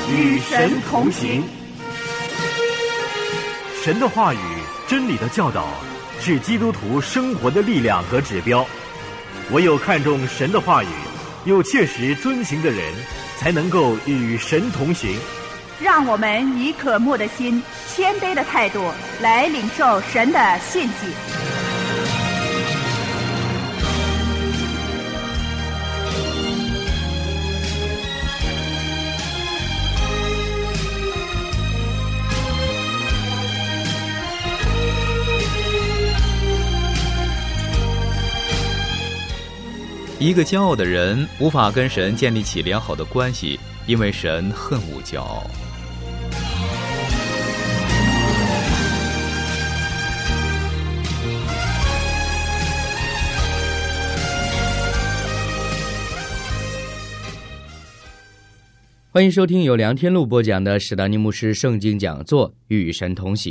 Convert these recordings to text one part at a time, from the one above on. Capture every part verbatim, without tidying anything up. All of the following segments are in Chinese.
与神同行。 神的话语、真理的教导是基督徒生活的力量和指标。唯有看重神的话语，又切实遵行的人，才能够与神同行。 让我们以渴慕的心、谦卑的态度来领受神的信息。 一个骄傲的人无法跟神建立起良好的关系，因为神恨恶骄傲。 欢迎收听由梁天禄播讲的史达尼牧师圣经讲座《与神同行》。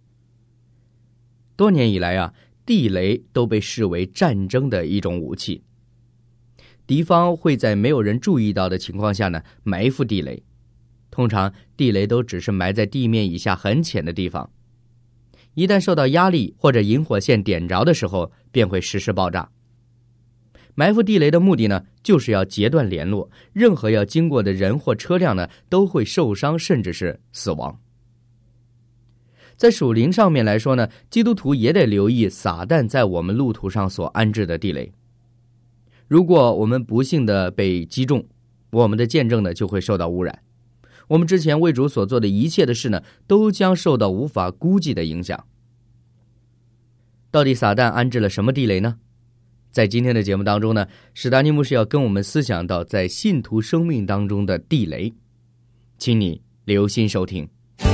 多年以来啊，地雷都被视为战争的一种武器。敌方会在没有人注意到的情况下呢，埋伏地雷。通常地雷都只是埋在地面以下很浅的地方，一旦受到压力或者引火线点着的时候，便会实施爆炸。埋伏地雷的目的呢，就是要截断联络，任何要经过的人或车辆呢，都会受伤甚至是死亡。在属灵上面来说呢，基督徒也得留意撒旦在我们路途上所安置的地雷。如果我们不幸的被击中，我们的见证呢就会受到污染。我们之前为主所做的一切的事呢，都将受到无法估计的影响。到底撒旦安置了什么地雷呢？在今天的节目当中呢，史达尼牧师要跟我们思想到在信徒生命当中的地雷，请你留心收听。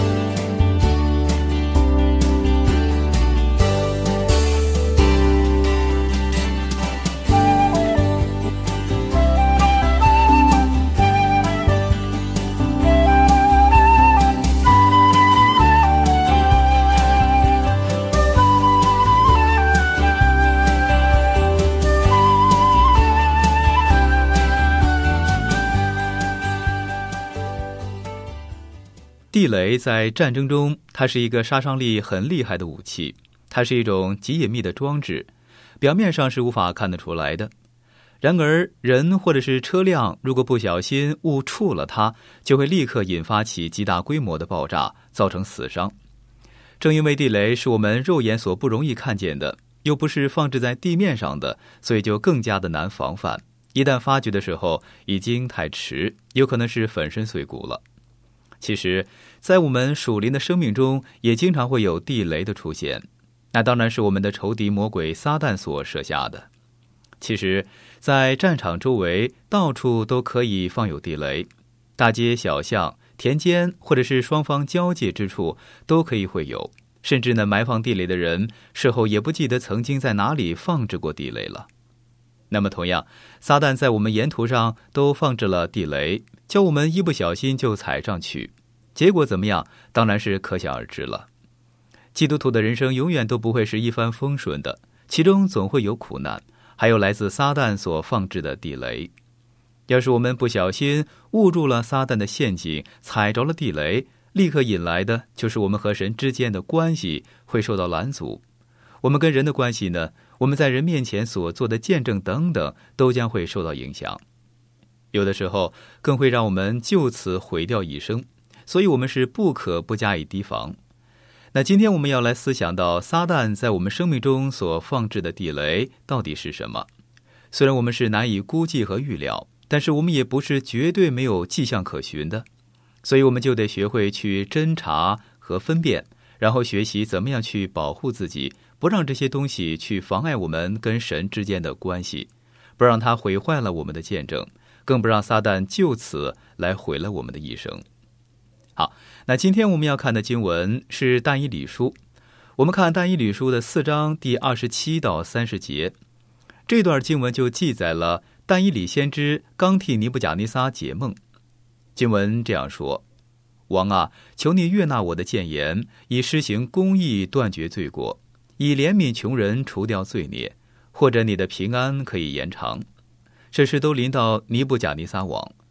地雷在战争中，它是一个杀伤力很厉害的武器，它是一种极隐秘的装置，表面上是无法看得出来的。然而人或者是车辆如果不小心误触了它，就会立刻引发起极大规模的爆炸，造成死伤。正因为地雷是我们肉眼所不容易看见的，又不是放置在地面上的，所以就更加的难防范。一旦发觉的时候已经太迟，有可能是粉身碎骨了。其实在我们属灵的生命中也经常会有地雷的出现，那当然是我们的仇敌魔鬼撒旦所设下的。其实在战场周围到处都可以放有地雷，大街小巷、田间或者是双方交界之处都可以会有，甚至呢埋放地雷的人事后也不记得曾经在哪里放置过地雷了。那么同样，撒旦在我们沿途上都放置了地雷，叫我们一不小心就踩上去，结果怎么样，当然是可想而知了。基督徒的人生永远都不会是一帆风顺的，其中总会有苦难，还有来自撒旦所放置的地雷。要是我们不小心误入了撒旦的陷阱，踩着了地雷，立刻引来的就是我们和神之间的关系会受到拦阻。我们跟人的关系呢，我们在人面前所做的见证等等，都将会受到影响。有的时候更会让我们就此毁掉一生，所以我们是不可不加以提防。那今天我们要来思想到撒旦在我们生命中所放置的地雷到底是什么。虽然我们是难以估计和预料，但是我们也不是绝对没有迹象可循的，所以我们就得学会去侦查和分辨，然后学习怎么样去保护自己，不让这些东西去妨碍我们跟神之间的关系，不让它毁坏了我们的见证，更不让撒旦就此来毁了我们的一生。好，那今天我们要看的经文是但以理书。我们看但以理书的四章第二十七到三十节，这段经文就记载了但以理先知刚替尼布甲尼撒解梦。经文这样说：王啊，求你悦纳我的谏言，以施行公义断绝罪过，以怜悯穷人除掉罪孽，或者你的平安可以延长。这事都临到尼布甲尼撒王。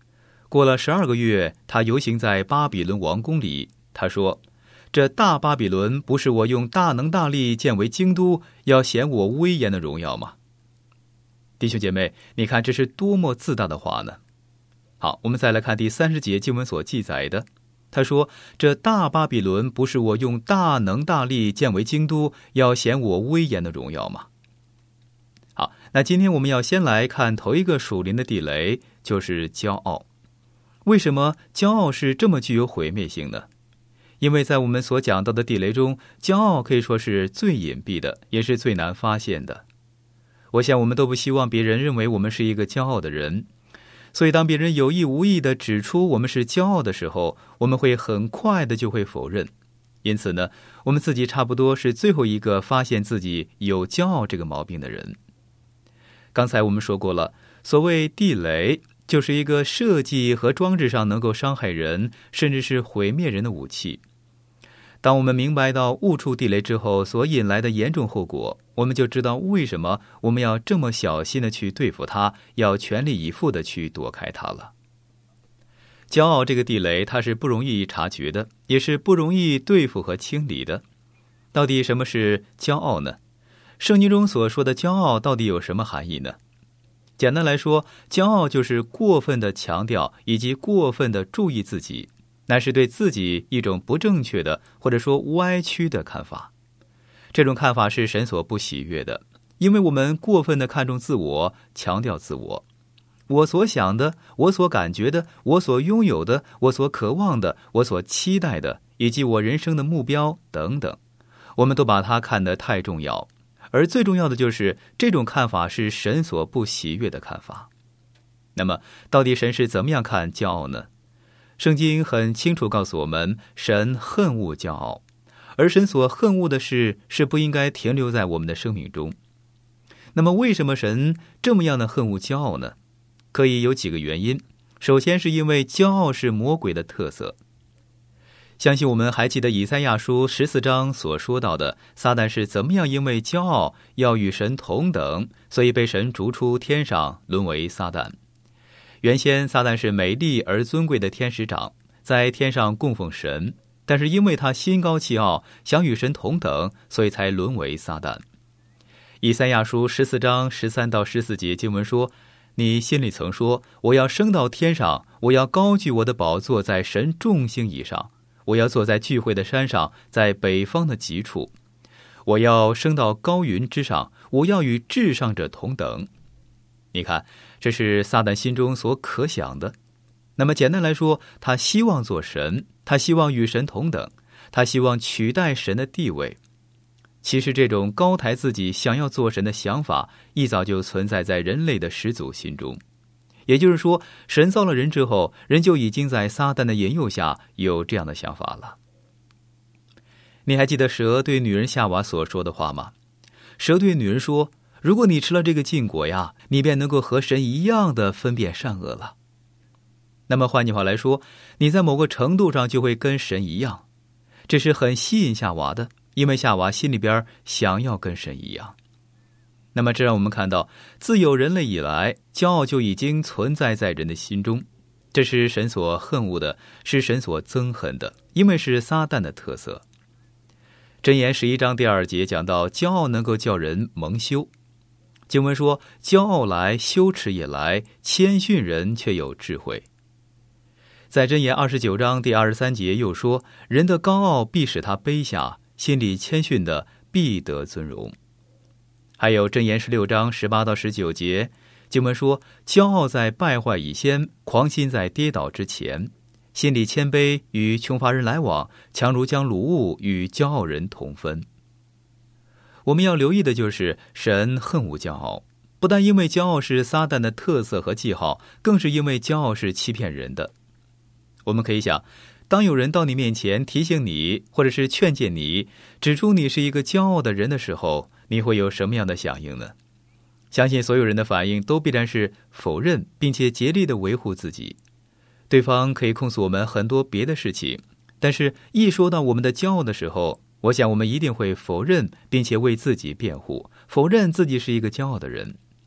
过了十二个月，他游行在巴比伦王宫里，他说：这大巴比伦不是我用大能大力建为京都，要显我威严的荣耀吗？弟兄姐妹，你看这是多么自大的话呢？好，我们再来看第三十节经文所记载的，他说：这大巴比伦不是我用大能大力建为京都，要显我威严的荣耀吗？好，那今天我们要先来看头一个属灵的地雷，就是骄傲。为什么骄傲是这么具有毁灭性呢？因为在我们所讲到的地雷中，骄傲可以说是最隐蔽的，也是最难发现的。我想我们都不希望别人认为我们是一个骄傲的人，所以当别人有意无意地指出我们是骄傲的时候，我们会很快的就会否认。因此呢，我们自己差不多是最后一个发现自己有骄傲这个毛病的人。刚才我们说过了，所谓地雷就是一个设计和装置上能够伤害人，甚至是毁灭人的武器。当我们明白到误触地雷之后所引来的严重后果，我们就知道为什么我们要这么小心的去对付它，要全力以赴的去躲开它了。骄傲这个地雷，它是不容易察觉的，也是不容易对付和清理的。到底什么是骄傲呢？圣经中所说的骄傲到底有什么含义呢？简单来说，骄傲就是过分的强调以及过分的注意自己，乃是对自己一种不正确的或者说歪曲的看法。这种看法是神所不喜悦的，因为我们过分的看重自我，强调自我。我所想的，我所感觉的，我所拥有的，我所渴望的，我所期待的，以及我人生的目标等等，我们都把它看得太重要。而最重要的就是这种看法是神所不喜悦的看法。那么到底神是怎么样看骄傲呢？圣经很清楚告诉我们，神恨恶骄傲，而神所恨恶的事是不应该停留在我们的生命中。那么为什么神这么样的恨恶骄傲呢？可以有几个原因。首先是因为骄傲是魔鬼的特色。相信我们还记得以赛亚书十四章所说到的，撒旦是怎么样因为骄傲要与神同等，所以被神逐出天上，沦为撒旦。原先撒旦是美丽而尊贵的天使长，在天上供奉神，但是因为他心高气傲，想与神同等，所以才沦为撒旦。以赛亚书十四章十三到十四节经文说：你心里曾说，我要升到天上，我要高举我的宝座在神众星以上，我要坐在聚会的山上，在北方的极处，我要升到高云之上，我要与至上者同等。你看，这是撒旦心中所可想的。那么简单来说，他希望做神，他希望与神同等，他希望取代神的地位。其实这种高抬自己想要做神的想法，一早就存在在人类的始祖心中。也就是说，神造了人之后，人就已经在撒旦的引诱下有这样的想法了。你还记得蛇对女人夏娃所说的话吗？蛇对女人说，如果你吃了这个禁果呀，你便能够和神一样的分辨善恶了。那么换句话来说，你在某个程度上就会跟神一样。这是很吸引夏娃的，因为夏娃心里边想要跟神一样。那么这让我们看到，自有人类以来，骄傲就已经存在在人的心中。这是神所恨恶的，是神所憎恨的，因为是撒旦的特色。箴言十一章第二节讲到，骄傲能够叫人蒙羞。经文说，骄傲来，羞耻也来，谦逊人却有智慧。在箴言二十九章第二十三节又说，人的高傲必使他卑下，心里谦逊的必得尊荣。还有箴言十六章十八到十九节，经文说，骄傲在败坏以先，狂心在跌倒之前，心里谦卑，与穷乏人来往，强如将掳物与骄傲人同分。我们要留意的就是，神恨恶骄傲，不但因为骄傲是撒旦的特色和记号，更是因为骄傲是欺骗人的。我们可以想，当有人到你面前提醒你，或者是劝诫你，指出你是一个骄傲的人的时候，你会有什么样的响应呢？相信所有人的反应都必然是否认，并且竭力的维护自己。对方可以控诉我们很多别的事情，但是一说到我们的骄傲的时候，我想我们一定会否认，并且为自己辩护，否认自己是一个骄傲的人。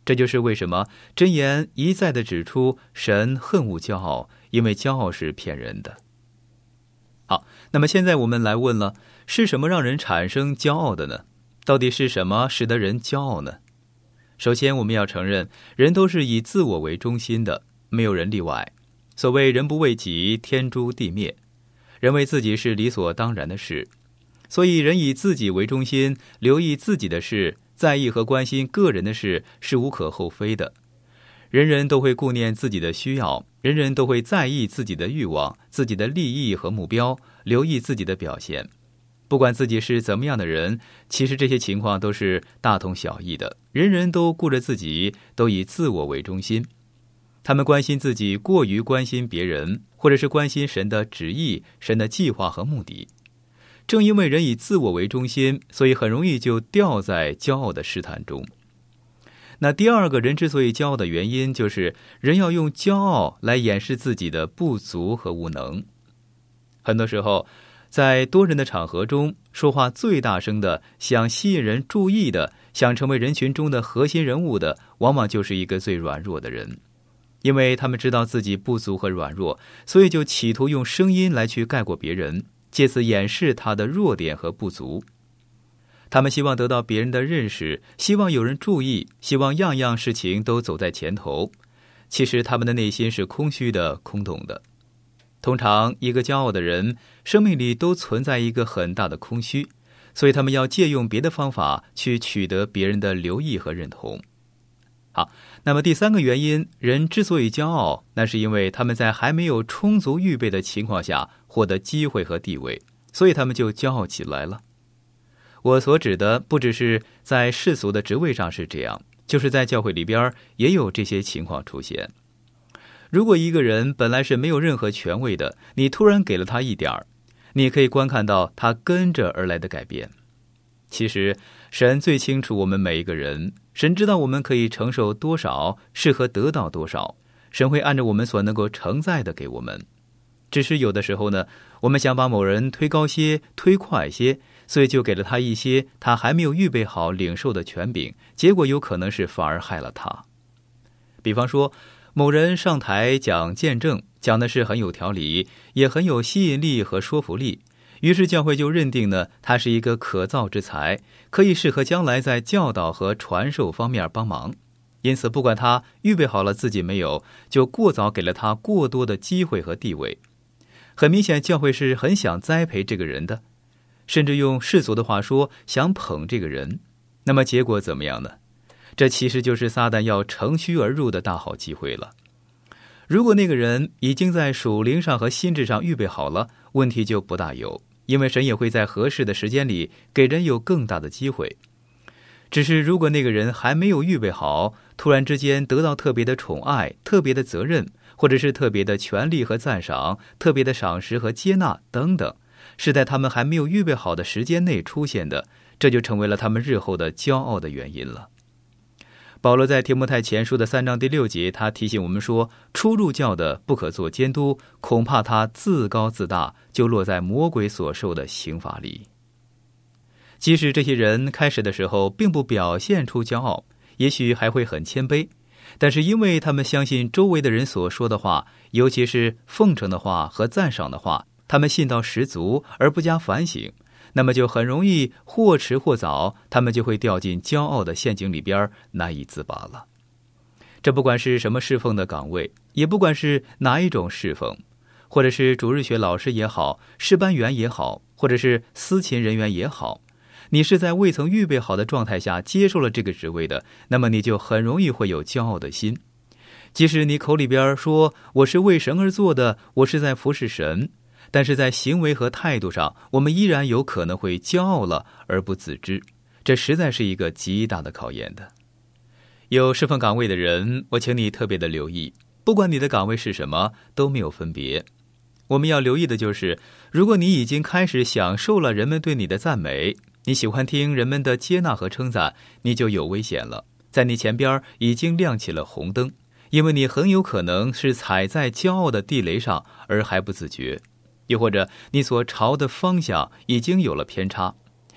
这就是为什么箴言一再地指出神恨恶骄傲，因为骄傲是骗人的。好，那么现在我们来问了，是什么让人产生骄傲的呢？到底是什么使得人骄傲呢？首先我们要承认，人都是以自我为中心的，没有人例外。所谓人不为己，天诛地灭，人为自己是理所当然的事。所以人以自己为中心，留意自己的事，在意和关心个人的事，是无可厚非的。人人都会顾念自己的需要，人人都会在意自己的欲望、自己的利益和目标，留意自己的表现。不管自己是怎么样的人，其实这些情况都是大同小异的。人人都顾着自己，都以自我为中心。他们关心自己过于关心别人，或者是关心神的旨意、神的计划和目的。正因为人以自我为中心，所以很容易就掉在骄傲的试探中。那第二个人之所以骄傲的原因，就是人要用骄傲来掩饰自己的不足和无能。很多时候，在多人的场合中，说话最大声的，想吸引人注意的，想成为人群中的核心人物的，往往就是一个最软弱的人。因为他们知道自己不足和软弱，所以就企图用声音来去盖过别人，借此掩饰他的弱点和不足。他们希望得到别人的认识，希望有人注意，希望样样事情都走在前头。其实他们的内心是空虚的、空洞的。通常一个骄傲的人，生命里都存在一个很大的空虚，所以他们要借用别的方法去取得别人的留意和认同。好，那么第三个原因，人之所以骄傲，那是因为他们在还没有充足预备的情况下获得机会和地位，所以他们就骄傲起来了。我所指的不只是在世俗的职位上是这样，就是在教会里边也有这些情况出现。如果一个人本来是没有任何权位的，你突然给了他一点儿，你可以观看到他跟着而来的改变。其实神最清楚我们每一个人，神知道我们可以承受多少，适合得到多少，神会按照我们所能够承载的给我们。只是有的时候呢，我们想把某人推高些，推快些，所以就给了他一些他还没有预备好领受的权柄，结果有可能是反而害了他。比方说，某人上台讲见证，讲的是很有条理，也很有吸引力和说服力，于是教会就认定呢，他是一个可造之才，可以适合将来在教导和传授方面帮忙。因此不管他预备好了自己没有，就过早给了他过多的机会和地位。很明显，教会是很想栽培这个人的，甚至用世俗的话说，想捧这个人。那么结果怎么样呢？这其实就是撒旦要乘虚而入的大好机会了。如果那个人已经在属灵上和心智上预备好了，问题就不大有，因为神也会在合适的时间里给人有更大的机会。只是如果那个人还没有预备好，突然之间得到特别的宠爱、特别的责任，或者是特别的权利和赞赏、特别的赏识和接纳等等，是在他们还没有预备好的时间内出现的，这就成为了他们日后的骄傲的原因了。保罗在提摩太前书的三章第六节，他提醒我们说，初入教的不可做监督，恐怕他自高自大，就落在魔鬼所受的刑罚里。即使这些人开始的时候并不表现出骄傲，也许还会很谦卑，但是因为他们相信周围的人所说的话，尤其是奉承的话和赞赏的话，他们信到十足而不加反省，那么就很容易或迟或早，他们就会掉进骄傲的陷阱里边，难以自拔了。这不管是什么侍奉的岗位，也不管是哪一种侍奉，或者是主日学老师也好，诗班员也好，或者是司琴人员也好，你是在未曾预备好的状态下接受了这个职位的，那么你就很容易会有骄傲的心。即使你口里边说我是为神而做的，我是在服侍神，但是在行为和态度上，我们依然有可能会骄傲了而不自知，这实在是一个极大的考验的。有侍奉岗位的人，我请你特别的留意，不管你的岗位是什么，都没有分别。我们要留意的就是，如果你已经开始享受了人们对你的赞美，你喜欢听人们的接纳和称赞，你就有危险了。在你前边已经亮起了红灯，因为你很有可能是踩在骄傲的地雷上而还不自觉。又或者你所朝的方向已经有了偏差，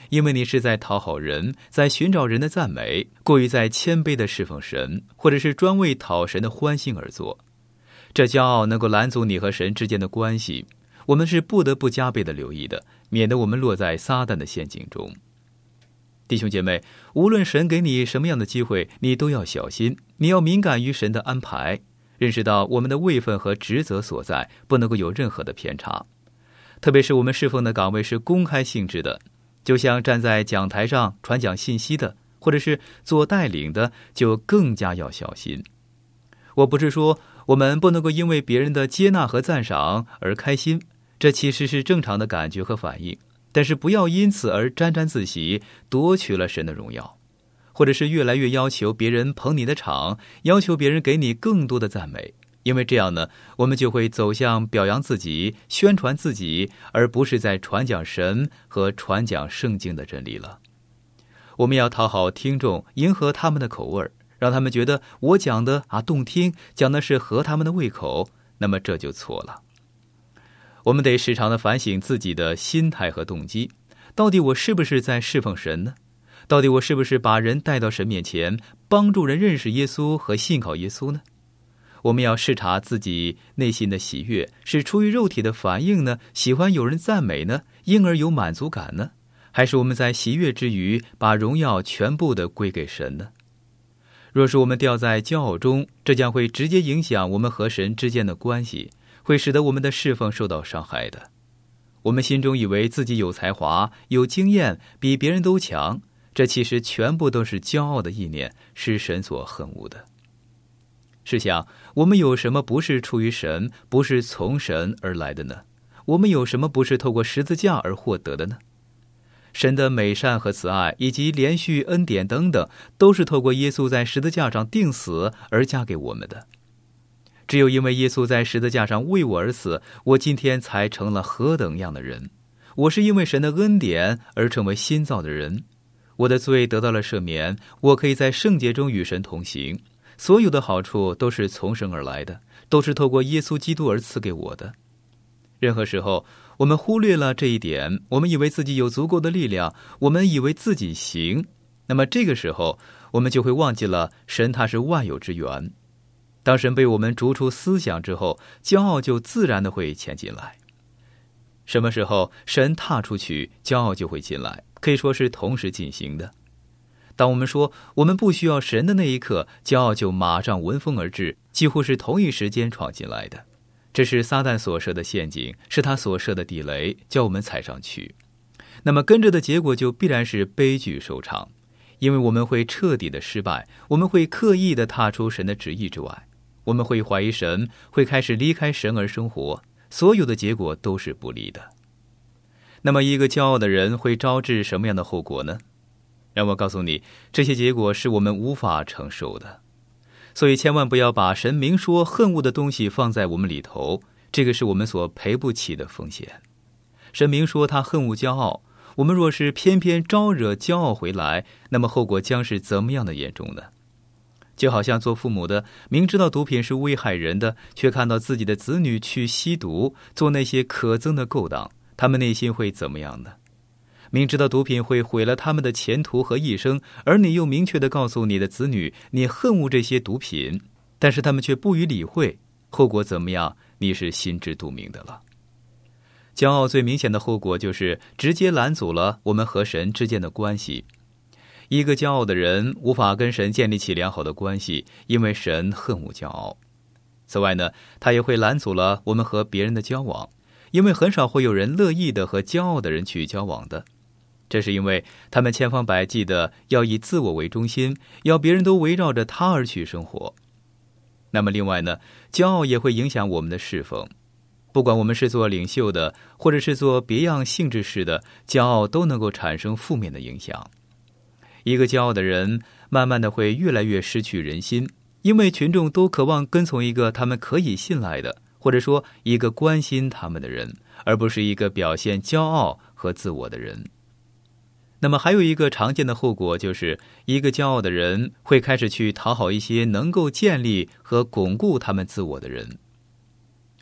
因为你是在讨好人，在寻找人的赞美，过于在谦卑的侍奉神，或者是专为讨神的欢心而做。这骄傲能够拦阻你和神之间的关系，我们是不得不加倍的留意的，免得我们落在撒旦的陷阱中。弟兄姐妹，无论神给你什么样的机会，你都要小心，你要敏感于神的安排，认识到我们的位分和职责所在，不能够有任何的偏差。特别是我们侍奉的岗位是公开性质的，就像站在讲台上传讲信息的，或者是做带领的，就更加要小心。我不是说我们不能够因为别人的接纳和赞赏而开心，这其实是正常的感觉和反应，但是不要因此而沾沾自喜，夺取了神的荣耀，或者是越来越要求别人捧你的场，要求别人给你更多的赞美，因为这样呢，我们就会走向表扬自己、宣传自己，而不是在传讲神和传讲圣经的真理了。我们要讨好听众，迎合他们的口味，让他们觉得我讲的啊动听，讲的是合他们的胃口，那么这就错了。我们得时常的反省自己的心态和动机，到底我是不是在侍奉神呢？到底我是不是把人带到神面前，帮助人认识耶稣和信靠耶稣呢？我们要视察自己内心的喜悦，是出于肉体的反应呢，喜欢有人赞美呢，因而有满足感呢？还是我们在喜悦之余，把荣耀全部的归给神呢？若是我们掉在骄傲中，这将会直接影响我们和神之间的关系，会使得我们的侍奉受到伤害的。我们心中以为自己有才华、有经验，比别人都强，这其实全部都是骄傲的意念，是神所恨恶的。试想，我们有什么不是出于神，不是从神而来的呢？我们有什么不是透过十字架而获得的呢？神的美善和慈爱，以及连续恩典等等，都是透过耶稣在十字架上钉死而加给我们的。只有因为耶稣在十字架上为我而死，我今天才成了何等样的人。我是因为神的恩典而成为新造的人，我的罪得到了赦免，我可以在圣洁中与神同行。所有的好处都是从神而来的，都是透过耶稣基督而赐给我的。任何时候我们忽略了这一点，我们以为自己有足够的力量，我们以为自己行，那么这个时候我们就会忘记了神他是万有之源。当神被我们逐出思想之后，骄傲就自然的会潜进来。什么时候神踏出去，骄傲就会进来，可以说是同时进行的。当我们说我们不需要神的那一刻，骄傲就马上闻风而至，几乎是同一时间闯进来的。这是撒旦所设的陷阱，是他所设的地雷，叫我们踩上去。那么跟着的结果就必然是悲剧收场，因为我们会彻底的失败，我们会刻意的踏出神的旨意之外，我们会怀疑神，会开始离开神而生活，所有的结果都是不利的。那么一个骄傲的人会招致什么样的后果呢？让我告诉你，这些结果是我们无法承受的。所以千万不要把神明说恨恶的东西放在我们里头，这个是我们所赔不起的风险。神明说他恨恶骄傲，我们若是偏偏招惹骄傲回来，那么后果将是怎么样的严重呢？就好像做父母的明知道毒品是危害人的，却看到自己的子女去吸毒，做那些可憎的勾当，他们内心会怎么样呢？明知道毒品会毁了他们的前途和一生，而你又明确地告诉你的子女你恨恶这些毒品，但是他们却不予理会，后果怎么样，你是心知肚明的了。骄傲最明显的后果就是直接拦阻了我们和神之间的关系。一个骄傲的人无法跟神建立起良好的关系，因为神恨恶骄傲。此外呢，他也会拦阻了我们和别人的交往，因为很少会有人乐意的和骄傲的人去交往的。这是因为他们千方百计的要以自我为中心，要别人都围绕着他而去生活。那么另外呢，骄傲也会影响我们的侍奉。不管我们是做领袖的，或者是做别样性质事的，骄傲都能够产生负面的影响。一个骄傲的人慢慢的会越来越失去人心，因为群众都渴望跟从一个他们可以信赖的，或者说一个关心他们的人，而不是一个表现骄傲和自我的人。那么还有一个常见的后果，就是一个骄傲的人会开始去讨好一些能够建立和巩固他们自我的人。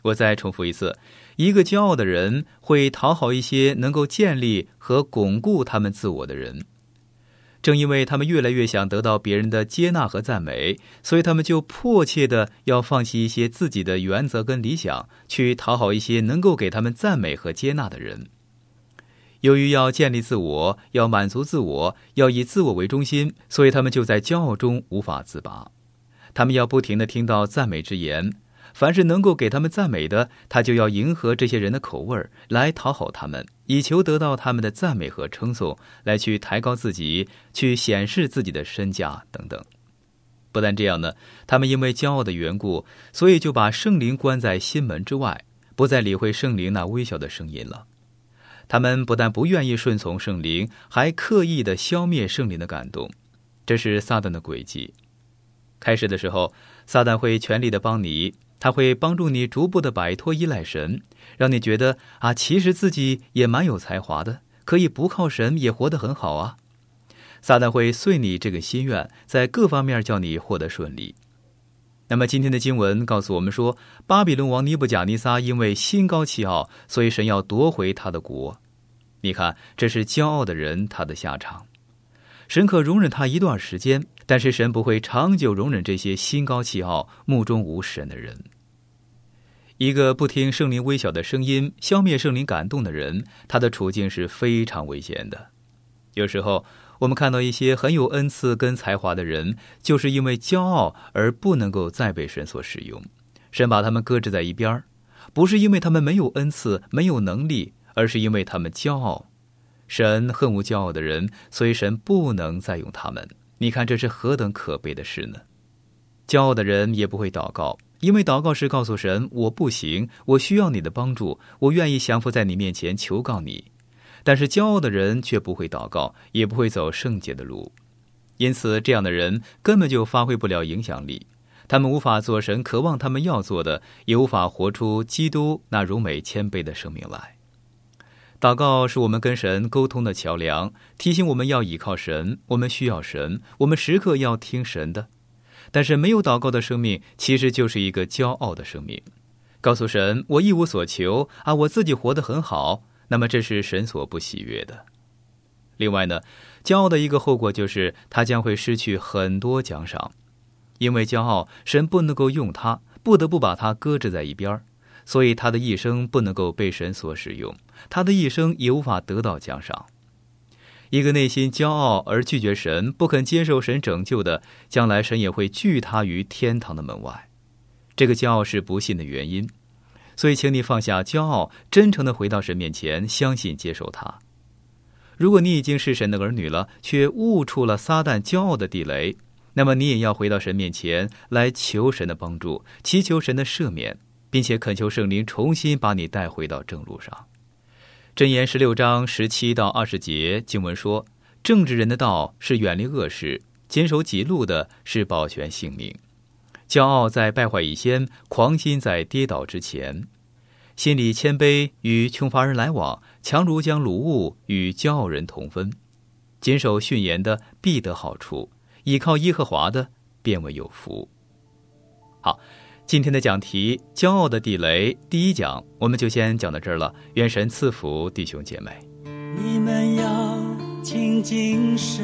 我再重复一次，一个骄傲的人会讨好一些能够建立和巩固他们自我的人。正因为他们越来越想得到别人的接纳和赞美，所以他们就迫切的要放弃一些自己的原则跟理想，去讨好一些能够给他们赞美和接纳的人。由于要建立自我，要满足自我，要以自我为中心，所以他们就在骄傲中无法自拔。他们要不停地听到赞美之言，凡是能够给他们赞美的，他就要迎合这些人的口味来讨好他们，以求得到他们的赞美和称颂，来去抬高自己，去显示自己的身价等等。不但这样呢，他们因为骄傲的缘故，所以就把圣灵关在心门之外，不再理会圣灵那微小的声音了。他们不但不愿意顺从圣灵，还刻意地消灭圣灵的感动，这是撒旦的诡计。开始的时候，撒旦会全力地帮你，他会帮助你逐步地摆脱依赖神，让你觉得啊，其实自己也蛮有才华的，可以不靠神也活得很好啊。撒旦会遂你这个心愿，在各方面叫你获得顺利。那么今天的经文告诉我们说，巴比伦王尼布甲尼撒因为心高气傲，所以神要夺回他的国。你看，这是骄傲的人他的下场。神可容忍他一段时间，但是神不会长久容忍这些心高气傲、目中无神的人。一个不听圣灵微小的声音，消灭圣灵感动的人，他的处境是非常危险的。有时候我们看到一些很有恩赐跟才华的人，就是因为骄傲而不能够再被神所使用，神把他们搁置在一边，不是因为他们没有恩赐、没有能力，而是因为他们骄傲。神恨恶骄傲的人，所以神不能再用他们。你看这是何等可悲的事呢？骄傲的人也不会祷告，因为祷告是告诉神，我不行，我需要你的帮助，我愿意降服在你面前求告你。但是骄傲的人却不会祷告，也不会走圣洁的路，因此这样的人根本就发挥不了影响力，他们无法做神渴望他们要做的，也无法活出基督那柔美谦卑的生命来。祷告是我们跟神沟通的桥梁，提醒我们要倚靠神，我们需要神，我们时刻要听神的。但是没有祷告的生命，其实就是一个骄傲的生命，告诉神我一无所求啊，我自己活得很好，那么这是神所不喜悦的。另外呢，骄傲的一个后果就是他将会失去很多奖赏，因为骄傲，神不能够用他，不得不把他搁置在一边，所以他的一生不能够被神所使用，他的一生也无法得到奖赏。一个内心骄傲而拒绝神，不肯接受神拯救的，将来神也会拒他于天堂的门外。这个骄傲是不信的原因，所以请你放下骄傲，真诚地回到神面前，相信接受他。如果你已经是神的儿女了，却误触了撒旦骄傲的地雷，那么你也要回到神面前来求神的帮助，祈求神的赦免，并且恳求圣灵重新把你带回到正路上。箴言十六章十七到二十节经文说，正直人的道是远离恶事，谨守己路的是保全性命。骄傲在败坏以先，狂心在跌倒之前。心里谦卑与穷乏人来往，强如将掳物与骄傲人同分。谨守训言的必得好处，倚靠耶和华的便为有福。好，今天的讲题骄傲的地雷第一讲我们就先讲到这儿了，愿神赐福弟兄姐妹。 你们要亲近神，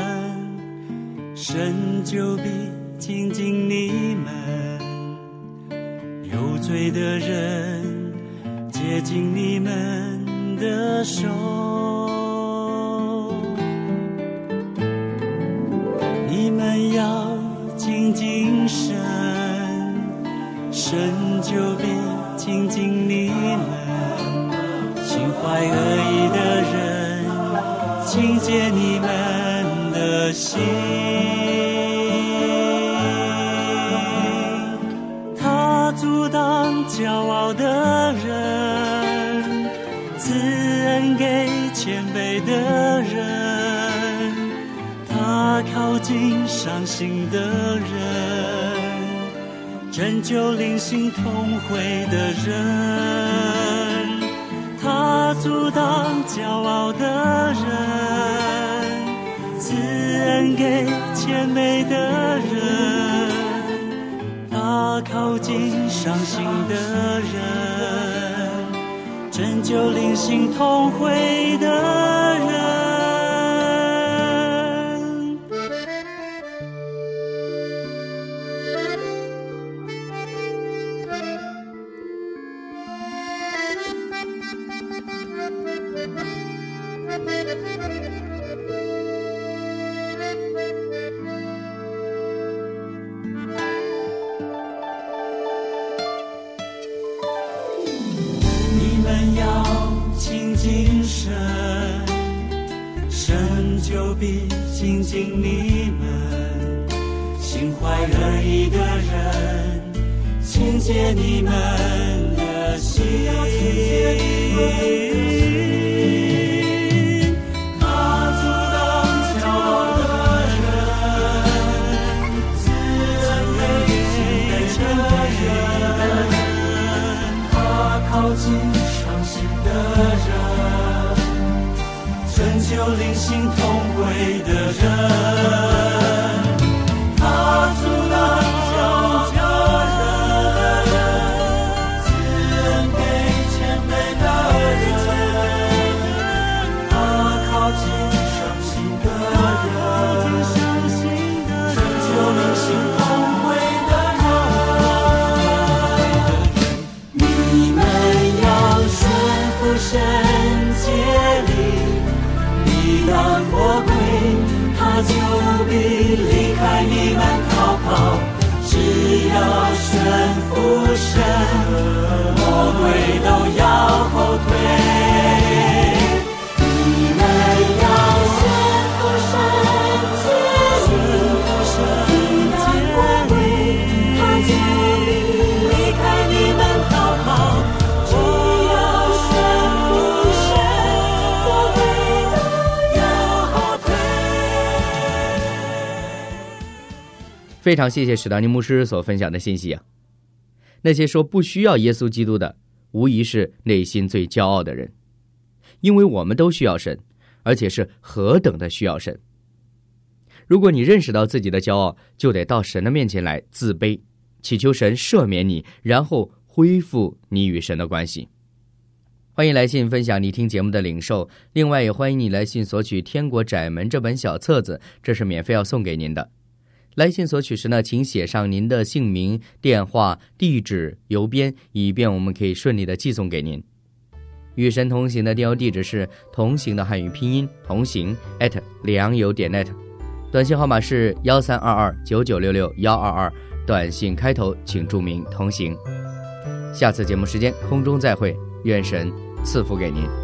神就必亲近你们。有罪的人接近你们的手，你们要亲近神，神就必亲近你们。心怀恶意的人轻解你们的心，他阻挡骄傲的人，赐恩给谦卑的人，他靠近伤心的人，拯救灵性同会的人，他阻挡骄傲的人，赐恩给谦卑的人，他靠近尽伤心的人，拯救灵性痛悔的人。你们要亲近神，神就必亲近你们。心怀恶意的人，亲接你们的心。他阻挡骄傲的人，自卑谦卑的人，他靠近伤心的人，拯救灵性痛悔的人。他阻挡骄傲的人，慈恩给谦卑的人，他靠近伤心的人，拯救灵性痛悔的人。你们要顺服神诫令，抵挡魔鬼，他就必离开你们逃跑。只要顺服神，魔鬼都要后退。你们要顺服神诫令，抵挡魔鬼，他就必离开你们逃跑。只要顺服神，魔鬼都要后退。 非常谢谢史达尼牧师所分享的信息啊！那些说不需要耶稣基督的，无疑是内心最骄傲的人，因为我们都需要神，而且是何等的需要神。如果你认识到自己的骄傲，就得到神的面前来自卑，祈求神赦免你，然后恢复你与神的关系。欢迎来信分享你听节目的领受，另外也欢迎你来信索取《天国窄门》这本小册子，这是免费要送给您的。来信索取时呢，请写上您的姓名、电话、地址、邮编，以便我们可以顺利的寄送给您。与神同行的电邮地址是同行的汉语拼音同行 at 良友点 net， 短信号码是幺三二二九九六六幺二二，短信开头请注明同行。下次节目时间空中再会，愿神赐福给您。